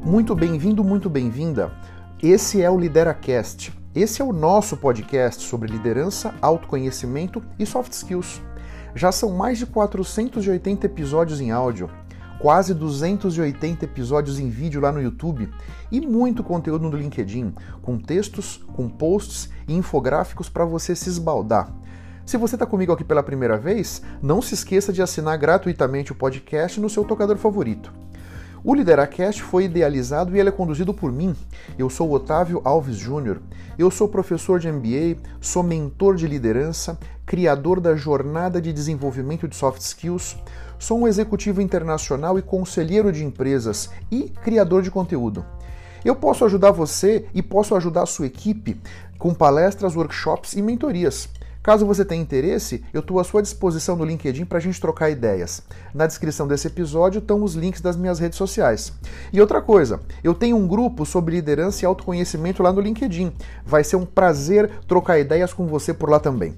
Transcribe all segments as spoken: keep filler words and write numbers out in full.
Muito bem-vindo, muito bem-vinda. Esse é o LideraCast. Esse é o nosso podcast sobre liderança, autoconhecimento e soft skills. Já são mais de quatrocentos e oitenta episódios em áudio, quase duzentos e oitenta episódios em vídeo lá no YouTube e muito conteúdo no LinkedIn, com textos, com posts e infográficos para você se esbaldar. Se você está comigo aqui pela primeira vez, não se esqueça de assinar gratuitamente o podcast no seu tocador favorito. O LideraCast foi idealizado e ele é conduzido por mim. Eu sou Otávio Alves Júnior. Eu sou professor de M B A, sou mentor de liderança, criador da jornada de desenvolvimento de soft skills, sou um executivo internacional e conselheiro de empresas e criador de conteúdo. Eu posso ajudar você e posso ajudar a sua equipe com palestras, workshops e mentorias. Caso você tenha interesse, eu estou à sua disposição no LinkedIn para a gente trocar ideias. Na descrição desse episódio estão os links das minhas redes sociais. E outra coisa, eu tenho um grupo sobre liderança e autoconhecimento lá no LinkedIn. Vai ser um prazer trocar ideias com você por lá também.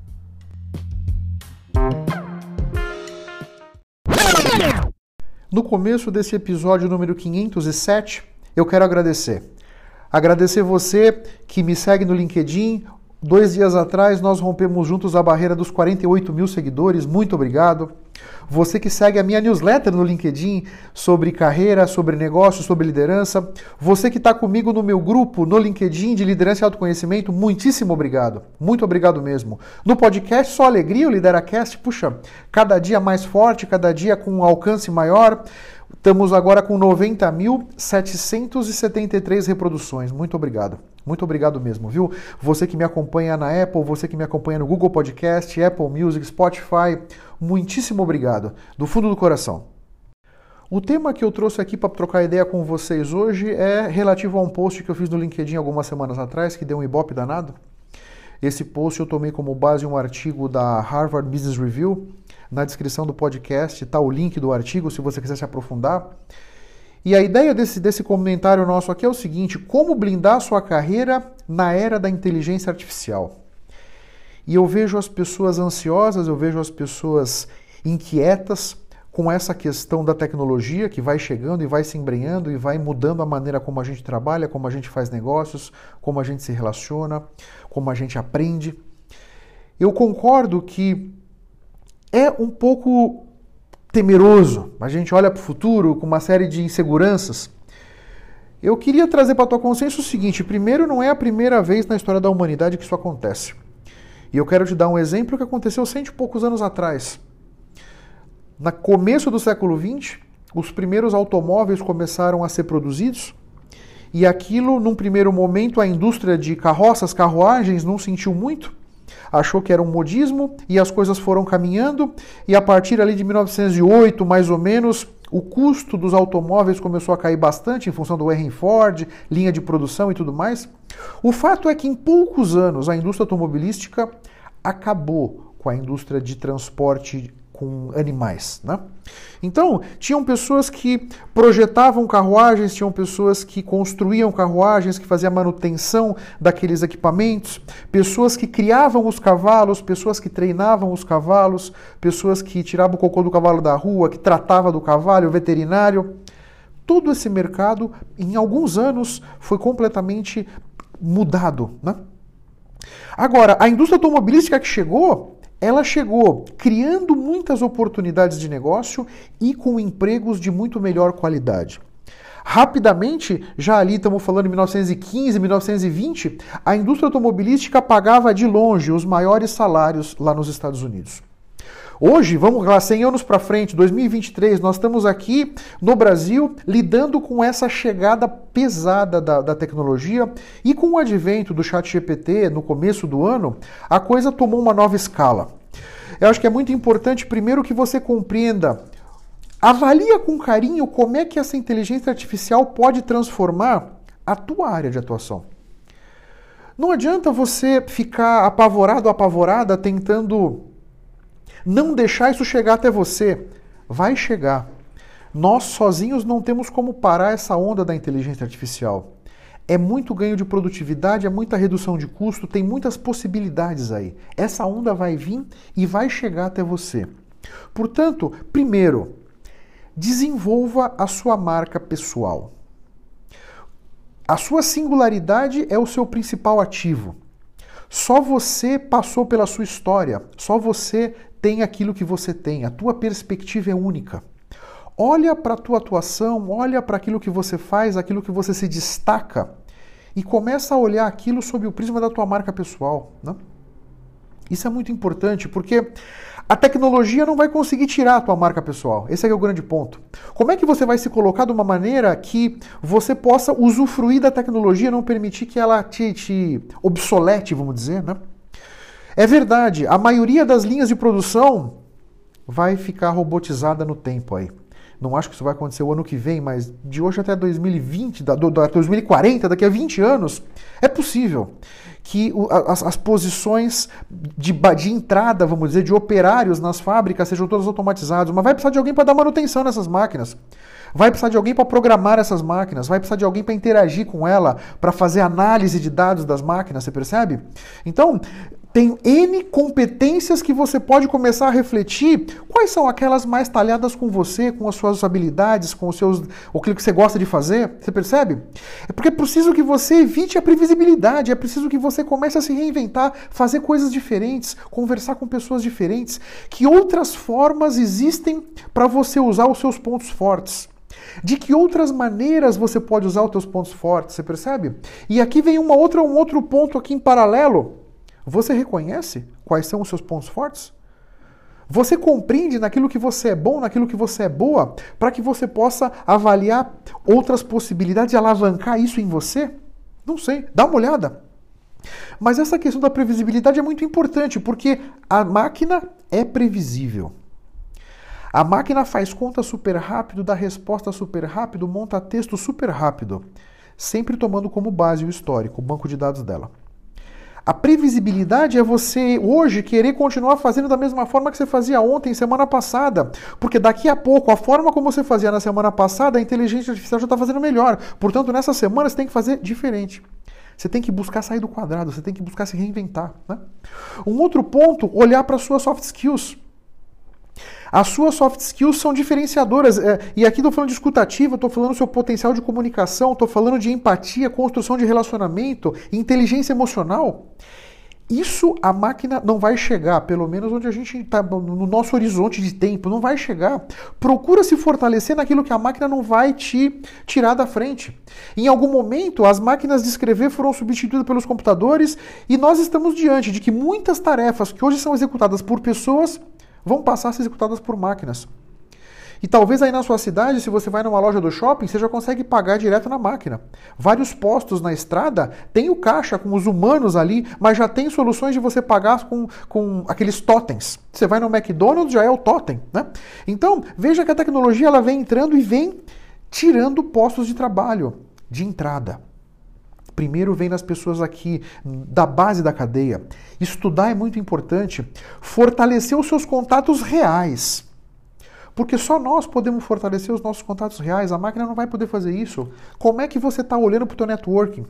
No começo desse episódio número quinhentos e sete, eu quero agradecer. Agradecer você que me segue no LinkedIn. Dois dias atrás nós rompemos juntos a barreira dos quarenta e oito mil seguidores, muito obrigado. Você que segue a minha newsletter no LinkedIn sobre carreira, sobre negócios, sobre liderança. Você que está comigo no meu grupo no LinkedIn de liderança e autoconhecimento, muitíssimo obrigado. Muito obrigado mesmo. No podcast Só Alegria, o LideraCast, puxa, cada dia mais forte, cada dia com um alcance maior. Estamos agora com noventa mil setecentas e setenta e três reproduções. Muito obrigado. Muito obrigado mesmo, viu? Você que me acompanha na Apple, você que me acompanha no Google Podcast, Apple Music, Spotify, muitíssimo obrigado, do fundo do coração. O tema que eu trouxe aqui para trocar ideia com vocês hoje é relativo a um post que eu fiz no LinkedIn algumas semanas atrás, que deu um ibope danado. Esse post eu tomei como base um artigo da Harvard Business Review. Na descrição do podcast está o link do artigo, se você quiser se aprofundar. E a ideia desse, desse comentário nosso aqui é o seguinte: como blindar sua carreira na era da inteligência artificial? E eu vejo as pessoas ansiosas, eu vejo as pessoas inquietas com essa questão da tecnologia que vai chegando e vai se embrenhando e vai mudando a maneira como a gente trabalha, como a gente faz negócios, como a gente se relaciona, como a gente aprende. Eu concordo que é um pouco temeroso. A gente olha para o futuro com uma série de inseguranças. Eu queria trazer para a tua consciência o seguinte: primeiro, não é a primeira vez na história da humanidade que isso acontece. E eu quero te dar um exemplo que aconteceu cento e poucos anos atrás. No começo do século vinte, os primeiros automóveis começaram a ser produzidos e aquilo, num primeiro momento, a indústria de carroças, carruagens, não sentiu muito. Achou que era um modismo e as coisas foram caminhando e a partir ali de mil novecentos e oito, mais ou menos, o custo dos automóveis começou a cair bastante em função do Henry Ford, linha de produção e tudo mais. O fato é que em poucos anos a indústria automobilística acabou com a indústria de transporte com animais, né? Então, tinham pessoas que projetavam carruagens, tinham pessoas que construíam carruagens, que faziam manutenção daqueles equipamentos, pessoas que criavam os cavalos, pessoas que treinavam os cavalos, pessoas que tiravam o cocô do cavalo da rua, que tratavam do cavalo, o veterinário. Todo esse mercado, em alguns anos, foi completamente mudado, né? Agora, a indústria automobilística que chegou, ela chegou criando muitas oportunidades de negócio e com empregos de muito melhor qualidade. Rapidamente, já ali estamos falando em mil novecentos e quinze, mil novecentos e vinte, a indústria automobilística pagava de longe os maiores salários lá nos Estados Unidos. Hoje, vamos lá, cem anos para frente, dois mil e vinte e três, nós estamos aqui no Brasil lidando com essa chegada pesada da, da tecnologia e com o advento do ChatGPT no começo do ano, a coisa tomou uma nova escala. Eu acho que é muito importante, primeiro, que você compreenda, avalia com carinho como é que essa inteligência artificial pode transformar a tua área de atuação. Não adianta você ficar apavorado, apavorada, tentando não deixar isso chegar até você. Vai chegar. Nós sozinhos não temos como parar essa onda da inteligência artificial. É muito ganho de produtividade, é muita redução de custo, tem muitas possibilidades aí. Essa onda vai vir e vai chegar até você. Portanto, primeiro, desenvolva a sua marca pessoal. A sua singularidade é o seu principal ativo. Só você passou pela sua história, só você tem aquilo que você tem, a tua perspectiva é única. Olha para a tua atuação, olha para aquilo que você faz, aquilo que você se destaca e começa a olhar aquilo sob o prisma da tua marca pessoal, né? Isso é muito importante porque a tecnologia não vai conseguir tirar a tua marca pessoal. Esse é o grande ponto. Como é que você vai se colocar de uma maneira que você possa usufruir da tecnologia, não permitir que ela te, te obsolete, vamos dizer, né? É verdade, a maioria das linhas de produção vai ficar robotizada no tempo aí. Não acho que isso vai acontecer o ano que vem, mas de hoje até dois mil e vinte, da, do, da dois mil e quarenta, daqui a vinte anos, é possível que o, as, as posições de, de entrada, vamos dizer, de operários nas fábricas sejam todas automatizadas, mas vai precisar de alguém para dar manutenção nessas máquinas. Vai precisar de alguém para programar essas máquinas, vai precisar de alguém para interagir com ela, para fazer análise de dados das máquinas, você percebe? Então, tem N competências que você pode começar a refletir quais são aquelas mais talhadas com você, com as suas habilidades, com os seus, aquilo que você gosta de fazer, você percebe? É porque é preciso que você evite a previsibilidade, é preciso que você comece a se reinventar, fazer coisas diferentes, conversar com pessoas diferentes, que outras formas existem para você usar os seus pontos fortes. De que outras maneiras você pode usar os seus pontos fortes, você percebe? E aqui vem uma outra, um outro ponto aqui em paralelo. Você reconhece quais são os seus pontos fortes? Você compreende naquilo que você é bom, naquilo que você é boa, para que você possa avaliar outras possibilidades de alavancar isso em você? Não sei, dá uma olhada. Mas essa questão da previsibilidade é muito importante, porque a máquina é previsível. A máquina faz conta super rápido, dá resposta super rápido, monta texto super rápido, sempre tomando como base o histórico, o banco de dados dela. A previsibilidade é você hoje querer continuar fazendo da mesma forma que você fazia ontem, semana passada. Porque daqui a pouco, a forma como você fazia na semana passada, a inteligência artificial já está fazendo melhor. Portanto, nessa semana você tem que fazer diferente. Você tem que buscar sair do quadrado, você tem que buscar se reinventar, né? Um outro ponto, olhar para as suas soft skills. As suas soft skills são diferenciadoras, é, e aqui estou falando de escutativa, estou falando do seu potencial de comunicação, estou falando de empatia, construção de relacionamento, inteligência emocional. Isso a máquina não vai chegar, pelo menos onde a gente está, no nosso horizonte de tempo, não vai chegar. Procura se fortalecer naquilo que a máquina não vai te tirar da frente. Em algum momento, as máquinas de escrever foram substituídas pelos computadores e nós estamos diante de que muitas tarefas que hoje são executadas por pessoas vão passar a ser executadas por máquinas. E talvez aí na sua cidade, se você vai numa loja do shopping, você já consegue pagar direto na máquina. Vários postos na estrada tem o caixa com os humanos ali, mas já tem soluções de você pagar com, com aqueles totens. Você vai no McDonald's, já é o totem, né? Então, veja que a tecnologia ela vem entrando e vem tirando postos de trabalho de entrada. Primeiro vem nas pessoas aqui da base da cadeia. Estudar é muito importante. Fortalecer os seus contatos reais. Porque só nós podemos fortalecer os nossos contatos reais. A máquina não vai poder fazer isso. Como é que você está olhando para o teu networking?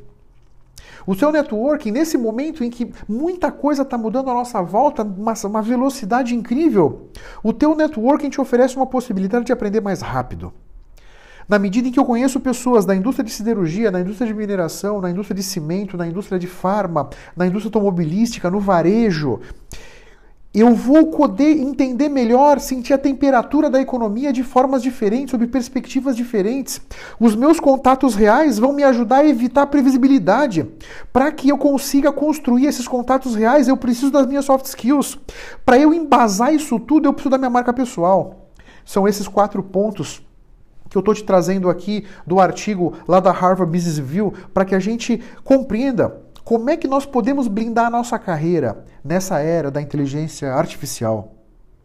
O seu networking, nesse momento em que muita coisa está mudando à nossa volta, uma, uma velocidade incrível, o teu networking te oferece uma possibilidade de aprender mais rápido. Na medida em que eu conheço pessoas da indústria de siderurgia, na indústria de mineração, na indústria de cimento, na indústria de farma, na indústria automobilística, no varejo, eu vou poder entender melhor, sentir a temperatura da economia de formas diferentes, sob perspectivas diferentes. Os meus contatos reais vão me ajudar a evitar a previsibilidade. Para que eu consiga construir esses contatos reais, eu preciso das minhas soft skills. Para eu embasar isso tudo, eu preciso da minha marca pessoal. São esses quatro pontos que eu estou te trazendo aqui do artigo lá da Harvard Business Review, para que a gente compreenda como é que nós podemos blindar a nossa carreira nessa era da inteligência artificial.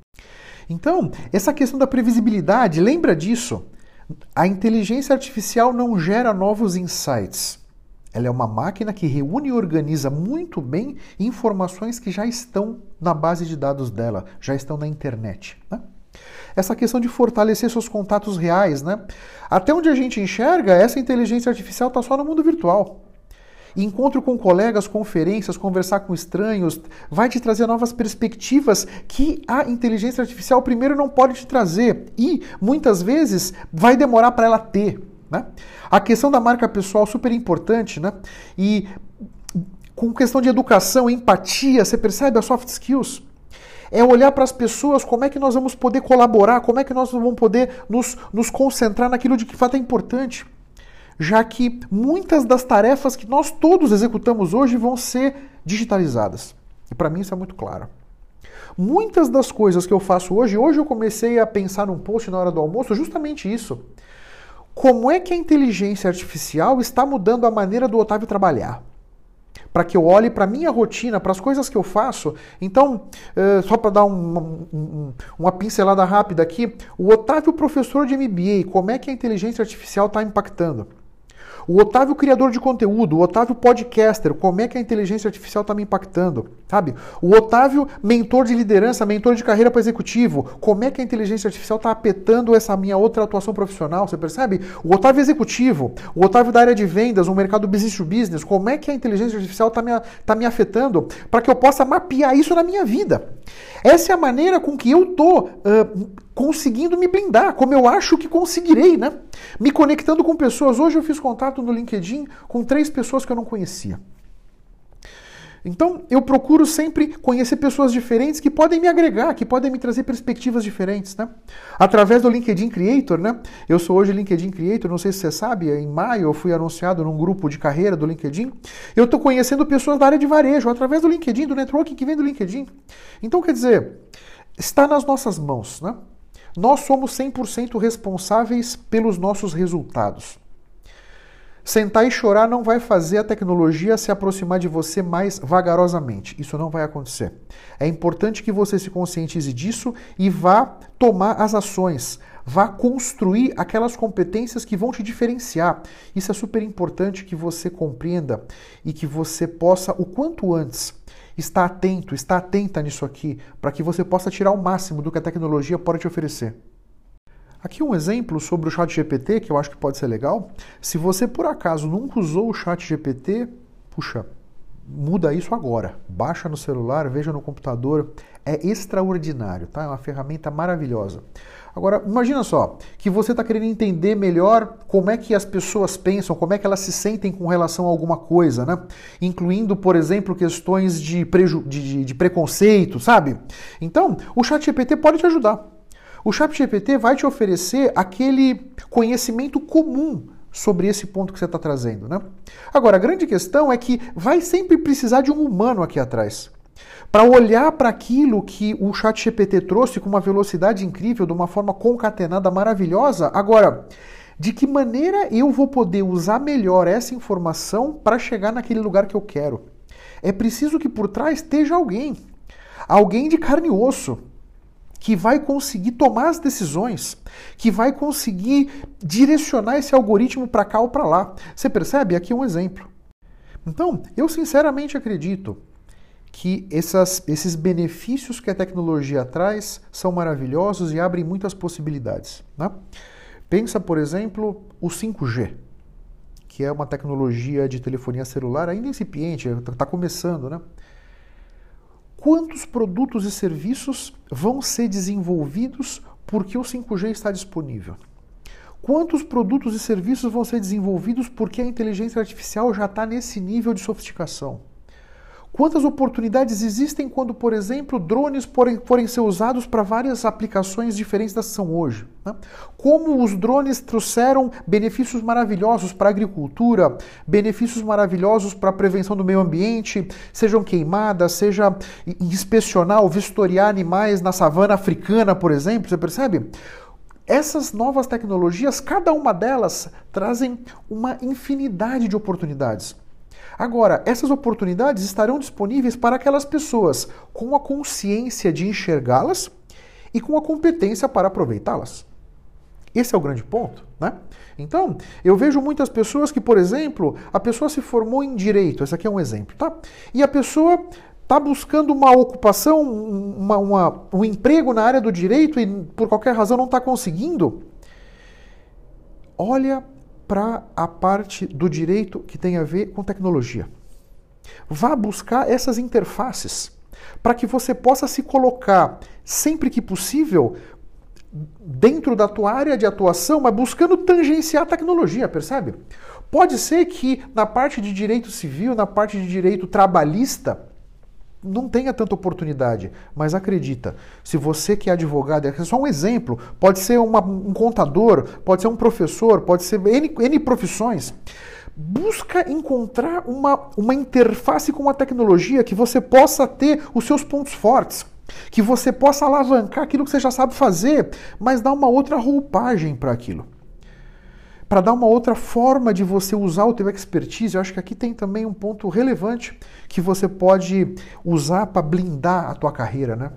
Então, essa questão da previsibilidade, lembra disso? A inteligência artificial não gera novos insights. Ela é uma máquina que reúne e organiza muito bem informações que já estão na base de dados dela, já estão na internet, né? Essa questão de fortalecer seus contatos reais, né? Até onde a gente enxerga, essa inteligência artificial está só no mundo virtual. Encontro com colegas, conferências, conversar com estranhos, vai te trazer novas perspectivas que a inteligência artificial primeiro não pode te trazer e, muitas vezes, vai demorar para ela ter. né? A questão da marca pessoal super importante, né? E com questão de educação, empatia, você percebe as soft skills? É olhar para as pessoas, como é que nós vamos poder colaborar, como é que nós vamos poder nos, nos concentrar naquilo de que fato é importante. Já que muitas das tarefas que nós todos executamos hoje vão ser digitalizadas. E para mim isso é muito claro. Muitas das coisas que eu faço hoje, hoje eu comecei a pensar num post na hora do almoço, justamente isso. Como é que a inteligência artificial está mudando a maneira do Otávio trabalhar? Para que eu olhe para a minha rotina, para as coisas que eu faço. Então, uh, só para dar um, um, uma pincelada rápida aqui, o Otávio professor de M B A, como é que a inteligência artificial está impactando? O Otávio criador de conteúdo, o Otávio podcaster, como é que a inteligência artificial está me impactando, sabe? O Otávio mentor de liderança, mentor de carreira para executivo, como é que a inteligência artificial está afetando essa minha outra atuação profissional, você percebe? O Otávio executivo, o Otávio da área de vendas, um mercado business to business, como é que a inteligência artificial está me, tá me afetando para que eu possa mapear isso na minha vida? Essa é a maneira com que eu estou uh, conseguindo me blindar, como eu acho que conseguirei, né? Me conectando com pessoas. Hoje eu fiz contato no LinkedIn com três pessoas que eu não conhecia. Então, eu procuro sempre conhecer pessoas diferentes que podem me agregar, que podem me trazer perspectivas diferentes, né? Através do LinkedIn Creator, né? Eu sou hoje LinkedIn Creator, não sei se você sabe, em maio eu fui anunciado num grupo de carreira do LinkedIn. Eu estou conhecendo pessoas da área de varejo, através do LinkedIn, do networking que vem do LinkedIn. Então, quer dizer, está nas nossas mãos, né? Nós somos cem por cento responsáveis pelos nossos resultados. Sentar e chorar não vai fazer a tecnologia se aproximar de você mais vagarosamente. Isso não vai acontecer. É importante que você se conscientize disso e vá tomar as ações. Vá construir aquelas competências que vão te diferenciar. Isso é super importante que você compreenda e que você possa, o quanto antes, estar atento, estar atenta nisso aqui, para que você possa tirar o máximo do que a tecnologia pode te oferecer. Aqui um exemplo sobre o ChatGPT, que eu acho que pode ser legal. Se você, por acaso, nunca usou o ChatGPT, puxa, muda isso agora. Baixa no celular, veja no computador. É extraordinário, tá? É uma ferramenta maravilhosa. Agora, imagina só, que você está querendo entender melhor como é que as pessoas pensam, como é que elas se sentem com relação a alguma coisa, né? Incluindo, por exemplo, questões de, preju de, de, de preconceito, sabe? Então, o ChatGPT pode te ajudar. O ChatGPT vai te oferecer aquele conhecimento comum sobre esse ponto que você está trazendo, né? Agora, a grande questão é que vai sempre precisar de um humano aqui atrás. Para olhar para aquilo que o ChatGPT trouxe com uma velocidade incrível, de uma forma concatenada, maravilhosa. Agora, de que maneira eu vou poder usar melhor essa informação para chegar naquele lugar que eu quero? É preciso que por trás esteja alguém. Alguém de carne e osso, que vai conseguir tomar as decisões, que vai conseguir direcionar esse algoritmo para cá ou para lá. Você percebe? Aqui um exemplo. Então, eu sinceramente acredito que essas, esses benefícios que a tecnologia traz são maravilhosos e abrem muitas possibilidades, né? Pensa, por exemplo, o cinco G, que é uma tecnologia de telefonia celular ainda incipiente, está começando, né? Quantos produtos e serviços vão ser desenvolvidos porque o cinco G está disponível? Quantos produtos e serviços vão ser desenvolvidos porque a inteligência artificial já está nesse nível de sofisticação? Quantas oportunidades existem quando, por exemplo, drones forem, forem ser usados para várias aplicações diferentes das que são hoje, né? Como os drones trouxeram benefícios maravilhosos para a agricultura, benefícios maravilhosos para a prevenção do meio ambiente, sejam queimadas, seja inspecionar ou vistoriar animais na savana africana, por exemplo, você percebe? Essas novas tecnologias, cada uma delas, trazem uma infinidade de oportunidades. Agora, essas oportunidades estarão disponíveis para aquelas pessoas com a consciência de enxergá-las e com a competência para aproveitá-las. Esse é o grande ponto, né? Então, eu vejo muitas pessoas que, por exemplo, a pessoa se formou em direito, esse aqui é um exemplo, tá? E a pessoa está buscando uma ocupação, uma, uma, um emprego na área do direito e por qualquer razão não está conseguindo. Olha para a parte do direito que tem a ver com tecnologia. Vá buscar essas interfaces para que você possa se colocar, sempre que possível, dentro da tua área de atuação, mas buscando tangenciar a tecnologia, percebe? Pode ser que na parte de direito civil, na parte de direito trabalhista, não tenha tanta oportunidade, mas acredita, se você que é advogado, é só um exemplo, pode ser uma, um contador, pode ser um professor, pode ser N, N profissões, busca encontrar uma, uma interface com a tecnologia que você possa ter os seus pontos fortes, que você possa alavancar aquilo que você já sabe fazer, mas dar uma outra roupagem para aquilo. Para dar uma outra forma de você usar o teu expertise. Eu acho que aqui tem também um ponto relevante que você pode usar para blindar a tua carreira, né?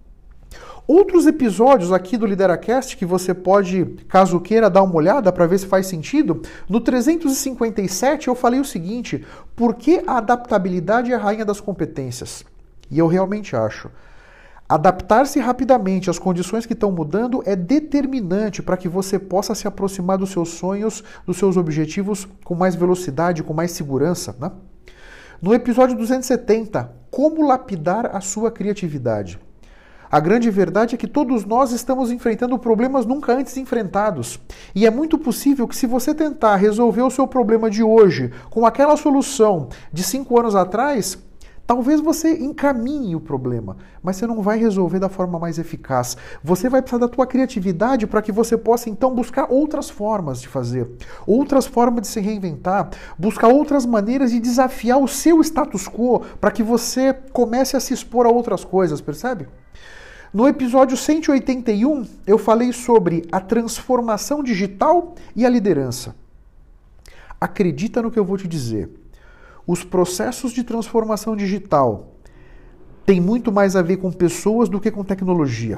Outros episódios aqui do LideraCast que você pode, caso queira, dar uma olhada para ver se faz sentido. No trezentos e cinquenta e sete eu falei o seguinte: por que a adaptabilidade é a rainha das competências? E eu realmente acho. Adaptar-se rapidamente às condições que estão mudando é determinante para que você possa se aproximar dos seus sonhos, dos seus objetivos com mais velocidade, com mais segurança, né? No episódio duzentos e setenta, como lapidar a sua criatividade? A grande verdade é que todos nós estamos enfrentando problemas nunca antes enfrentados. E é muito possível que se você tentar resolver o seu problema de hoje com aquela solução de cinco anos atrás, talvez você encaminhe o problema, mas você não vai resolver da forma mais eficaz. Você vai precisar da tua criatividade para que você possa então buscar outras formas de fazer, outras formas de se reinventar, buscar outras maneiras de desafiar o seu status quo para que você comece a se expor a outras coisas, percebe? No episódio cento e oitenta e um, eu falei sobre a transformação digital e a liderança. Acredita no que eu vou te dizer. Os processos de transformação digital têm muito mais a ver com pessoas do que com tecnologia.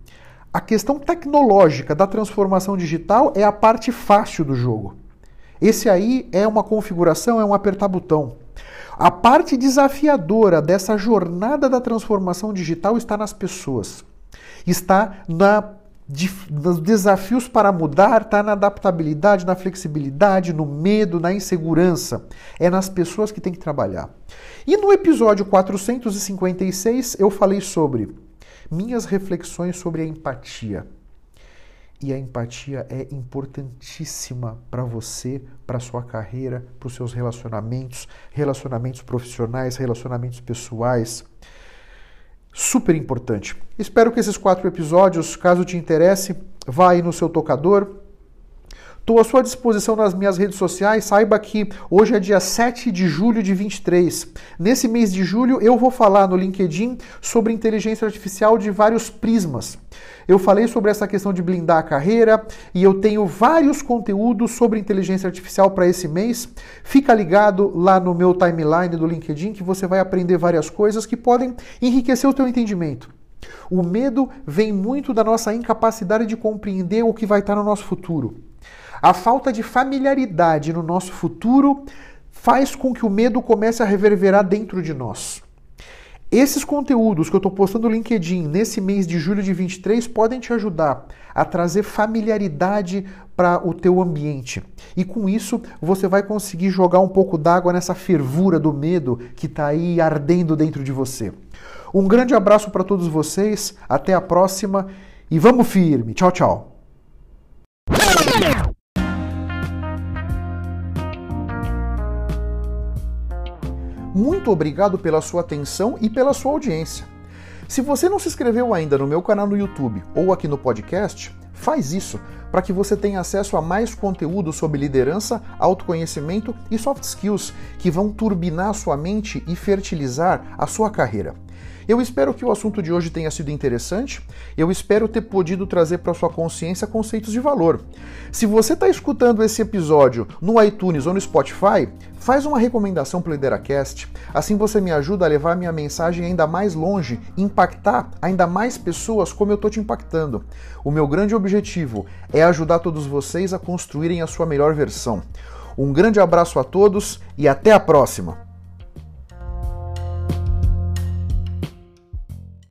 A questão tecnológica da transformação digital é a parte fácil do jogo. Esse aí é uma configuração, é um apertar botão. A parte desafiadora dessa jornada da transformação digital está nas pessoas. Está na nos desafios para mudar, está na adaptabilidade, na flexibilidade, no medo, na insegurança. É nas pessoas que tem que trabalhar. E no episódio quatrocentos e cinquenta e seis eu falei sobre minhas reflexões sobre a empatia. E a empatia é importantíssima para você, para sua carreira, para os seus relacionamentos, relacionamentos profissionais, relacionamentos pessoais. Super importante. Espero que esses quatro episódios, caso te interesse, vá aí no seu tocador. Estou à sua disposição nas minhas redes sociais. Saiba que hoje é dia sete de julho de vinte e três. Nesse mês de julho eu vou falar no LinkedIn sobre inteligência artificial de vários prismas. Eu falei sobre essa questão de blindar a carreira e eu tenho vários conteúdos sobre inteligência artificial para esse mês. Fica ligado lá no meu timeline do LinkedIn que você vai aprender várias coisas que podem enriquecer o teu entendimento. O medo vem muito da nossa incapacidade de compreender o que vai estar no nosso futuro. A falta de familiaridade no nosso futuro faz com que o medo comece a reverberar dentro de nós. Esses conteúdos que eu estou postando no LinkedIn nesse mês de julho de vinte e três podem te ajudar a trazer familiaridade para o teu ambiente. E com isso você vai conseguir jogar um pouco d'água nessa fervura do medo que está aí ardendo dentro de você. Um grande abraço para todos vocês, até a próxima e vamos firme. Tchau, tchau. Muito obrigado pela sua atenção e pela sua audiência. Se você não se inscreveu ainda no meu canal no YouTube ou aqui no podcast, faz isso para que você tenha acesso a mais conteúdo sobre liderança, autoconhecimento e soft skills que vão turbinar a sua mente e fertilizar a sua carreira. Eu espero que o assunto de hoje tenha sido interessante, eu espero ter podido trazer para sua consciência conceitos de valor. Se você está escutando esse episódio no iTunes ou no Spotify, faz uma recomendação para o LideraCast, assim você me ajuda a levar minha mensagem ainda mais longe, impactar ainda mais pessoas como eu estou te impactando. O meu grande objetivo é ajudar todos vocês a construírem a sua melhor versão. Um grande abraço a todos e até a próxima!